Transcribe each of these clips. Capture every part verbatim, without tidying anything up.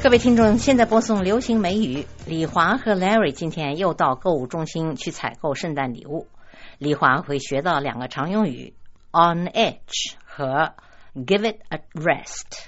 各位听众，现在播送流行美语。李华和 Larry 今天又到购物中心去采购圣诞礼物。李华会学到两个常用语 on edge 和 give it a rest。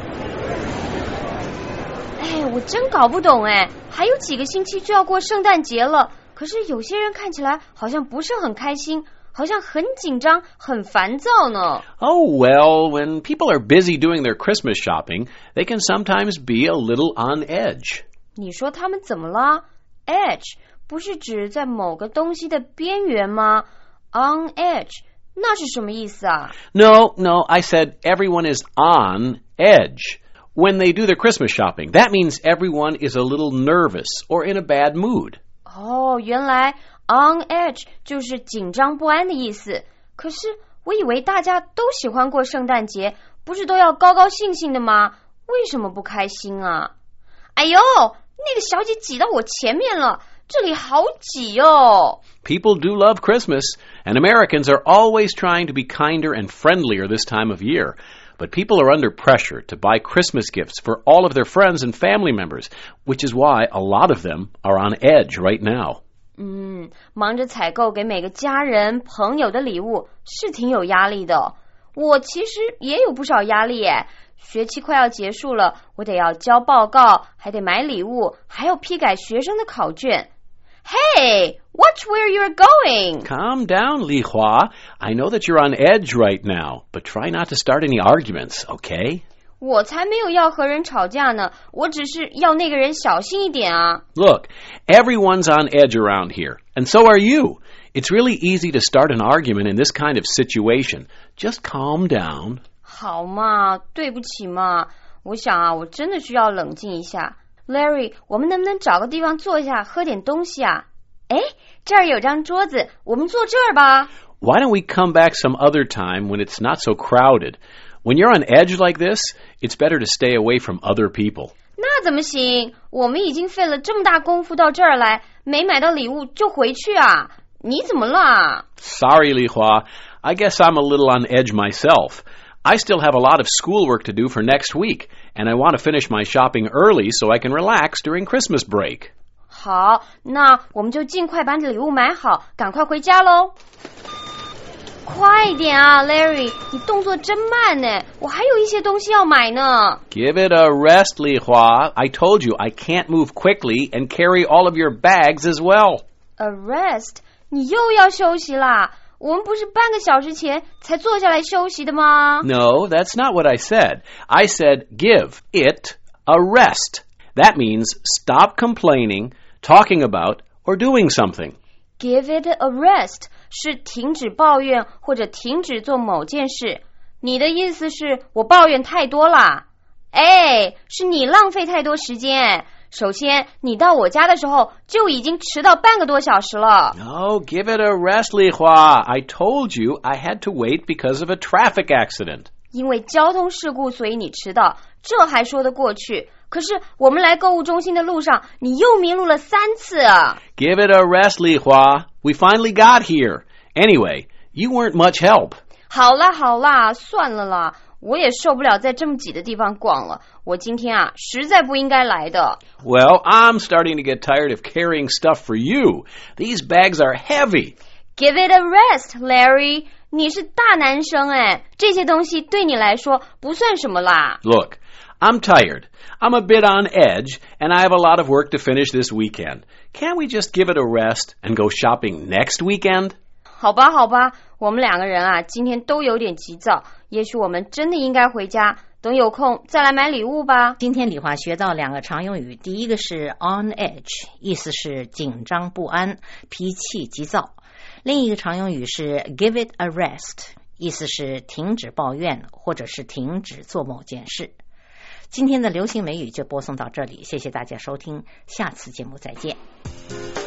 哎，我真搞不懂哎，还有几个星期就要过圣诞节了，可是有些人看起来好像不是很开心，好像很紧张，很烦躁呢。 Oh, well, when people are busy doing their Christmas shopping, they can sometimes be a little on edge. 你说他们怎么了？ Edge 不是指在某个东西的边缘吗？ On edge 那是什么意思啊？ No, no, I said everyone is on edge. When they do their Christmas shopping, that means everyone is a little nervous or in a bad mood. 哦，原来 on edge 就是紧张不安的意思。可是我以为大家都喜欢过圣诞节，不是都要高高兴兴的吗？为什么不开心啊？哎呦，那个小姐挤到我前面了，这里好挤哦。 People do love Christmas, and Americans are always trying to be kinder and friendlier this time of year. But people are under pressure to buy Christmas gifts for all of their friends and family members, which is why a lot of them are on edge right now. 嗯，忙着采购给每个家人朋友的礼物是挺有压力的。我其实也有不少压力耶，学期快要结束了，我得要交报告，还得买礼物，还要批改学生的考卷。Hey, watch where you're going. Calm down, Li Hua. I know that you're on edge right now, but try not to start any arguments, okay? 我才没有要和人吵架呢，我只是要那个人小心一点啊。 Look, everyone's on edge around here, and so are you. It's really easy to start an argument in this kind of situation. Just calm down. 好嘛，对不起嘛，我想啊，我真的需要冷静一下。Larry， 我们能不能找个地方坐一下，喝点东西啊？哎，这儿有张桌子，我们坐这儿吧。 Why don't we come back some other time when it's not so crowded? When you're on edge like this, it's better to stay away from other people. 那怎么行？我们已经费了这么大功夫到这儿来，没买到礼物就回去啊？你怎么了？ Sorry, Li Hua. I guess I'm a little on edge myself. I still have a lot of schoolwork to do for next week, and I want to finish my shopping early so I can relax during Christmas break. 好，那我们就尽快把礼物买好，赶快回家咯。快一点啊 Larry， 你动作真慢呢，我还有一些东西要买呢。 Give it a rest, Li Hua. I told you I can't move quickly and carry all of your bags as well. A rest？ 你又要休息啦？我们不是半个小时前才坐下来休息的吗？ No, that's not what I said. I said give it a rest. That means stop complaining, talking about, or doing something. Give it a rest 是停止抱怨或者停止做某件事。你的意思是我抱怨太多啦？哎，是你浪费太多时间。首先，你到我家的时候就已经迟到半个多小时了。 Oh, give it a rest, Li Hua. I told you I had to wait because of a traffic accident. 因为交通事故，所以你迟到，这还说得过去。可是我们来购物中心的路上，你又迷路了三次啊。 Give it a rest, Li Hua. We finally got here. Anyway, you weren't much help. 好啦好啦，算了啦，我也受不了在这么挤的地方逛了。我今天啊，实在不应该来的。 Well, I'm starting to get tired of carrying stuff for you. These bags are heavy. Give it a rest, Larry. 你是大男生哎，这些东西对你来说不算什么啦。 Look, I'm tired. I'm a bit on edge, and I have a lot of work to finish this weekend. Can't we just give it a rest and go shopping next weekend? 好吧好吧，我们两个人啊，今天都有点急躁，也许我们真的应该回家，等有空再来买礼物吧。 今天李华学到两个常用语，第一个是 on edge， 意思是紧张不安，脾气急躁。另一个常用语是 give it a rest， 意思是停止抱怨或者是停止做某件事。今天的流行美语就播送到这里，谢谢大家收听，下次节目再见。